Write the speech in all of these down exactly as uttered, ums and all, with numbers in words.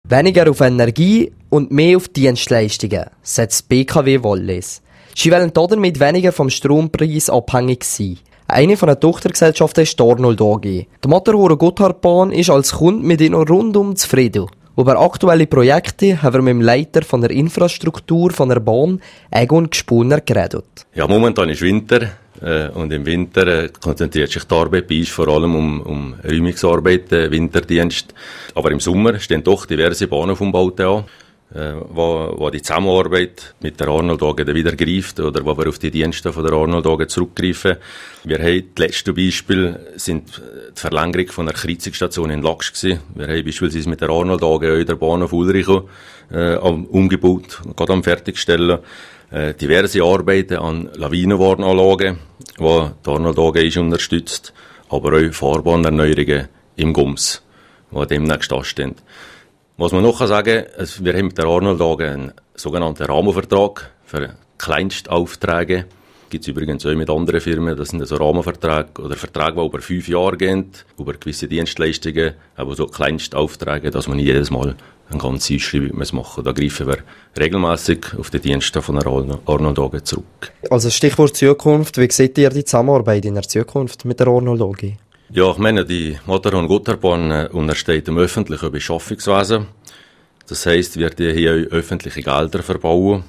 Weniger auf Energie und mehr auf Dienstleistungen, setzt B K W Wallis. Sie wollen damit weniger vom Strompreis abhängig sein. Eine von den Tochtergesellschaften ist die Arnold A G. Die Matterhorn-Gotthardbahn ist als Kunde mit ihnen rundum zufrieden. Über aktuelle Projekte haben wir mit dem Leiter von der Infrastruktur von der Bahn, Egon Gspunner, geredet. Ja, momentan ist Winter äh, und im Winter äh, konzentriert sich die Arbeit bei uns vor allem um, um Räumungsarbeiten, Winterdienst. Aber im Sommer stehen doch diverse Bahnaufbauten an, äh, wo, wo die Zusammenarbeit mit der Arnold A G wieder greift oder wo wir auf die Dienste von der Arnold A G zurückgreifen. Wir haben das letzte Beispiel sind die Verlängerung von einer Kreuzungsstation in Lachs gewesen. Wir haben beispielsweise mit der Arnold A G in der Bahnhof Ulricho äh, umgebaut, gerade am Fertigstellen. Äh, diverse Arbeiten an Lawinenwarnanlagen, die die Arnold A G ist unterstützt, aber auch Fahrbahnerneuerungen im Gums, die demnächst anstehen. Was man noch sagen kann, wir haben mit der Arnold A G einen sogenannten Rahmenvertrag für Kleinstaufträge. Gibt es übrigens auch mit anderen Firmen. Das sind so Rahmenverträge oder Verträge, die über fünf Jahre gehen, über gewisse Dienstleistungen, aber so Kleinstaufträge, dass man nicht jedes Mal eine ganze Ausschreibung machen muss. Da greifen wir regelmässig auf die Dienste von der Arnold A G zurück. Also Stichwort Zukunft, wie seht ihr die Zusammenarbeit in der Zukunft mit der Arnold A G? Ja, ich meine, die Matterhorn-Gotthardbahn untersteht dem öffentlichen Beschaffungswesen. Das heisst, wir hier auch öffentliche Gelder verbauen.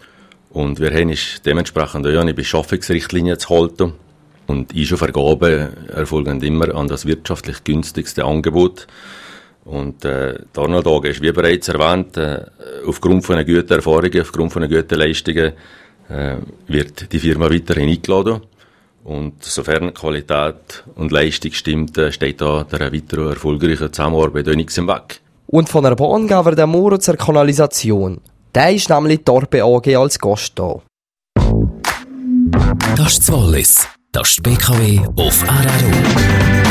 Und wir haben uns dementsprechend auch eine Beschaffungsrichtlinie zu halten. Und Einschulvergaben erfolgen immer an das wirtschaftlich günstigste Angebot. Und äh, die Arnold A G ist, wie bereits erwähnt, äh, aufgrund von guten Erfahrungen, aufgrund von guten Leistungen, äh, wird die Firma weiterhin eingeladen. Und sofern Qualität und Leistung stimmt, äh, steht da der weiteren erfolgreichen Zusammenarbeit auch nichts im Weg. Und von der Bahn gehen wir den Moro zur Kanalisation. Der ist nämlich die Orbe A G als Gast da. Das ist Wallis. Das ist B K W auf R R O.